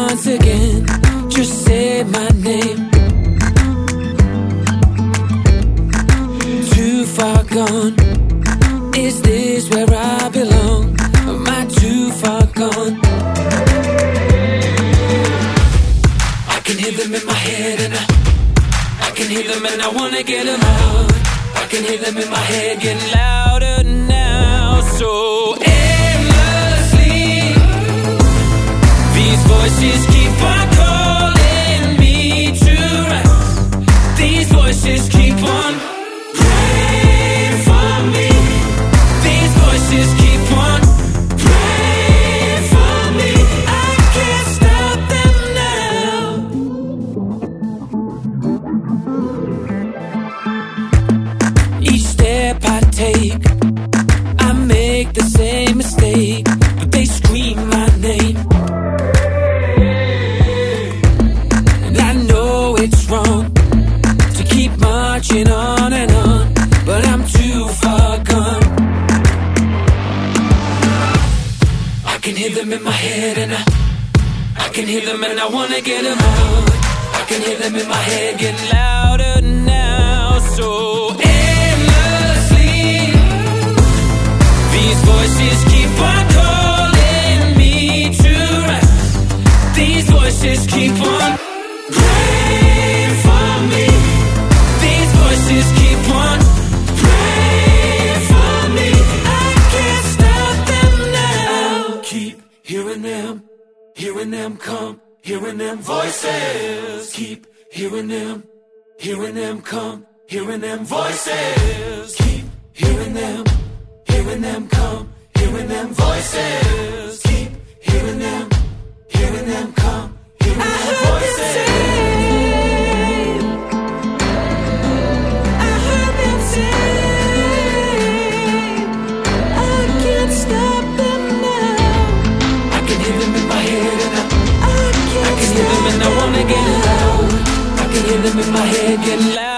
once again, just say my name. Too far gone, is this where I belong? Am I too far gone? I can hear them in my head and I can hear them and I wanna get them out. I can hear them in my head getting louder now. So endlessly, these voices keep on calling me to rise. These voices keep on praying for me. These voices keep on praying for me. I can't stop them now. Each step I take, I make the same mistake, but they scream my name. And I know it's wrong to keep marching on and on, but I'm too far gone. I can hear them in my head and I can hear them and I wanna get them out. I can hear them in my head getting louder now. So endlessly, these voices keep on calling me to rise. These voices keep on praying for me. These voices keep on praying for me. I can't stop them now. Keep hearing them come, hearing them voices. Keep hearing them come, hearing them voices. Keep hearing them come, hearing them voices. Keep hearing them come, hearing them voices. I heard them say, I can't stop them now. I can hear them in my head and I can hear them and I wanna get loud. I can hear them in my head getting loud.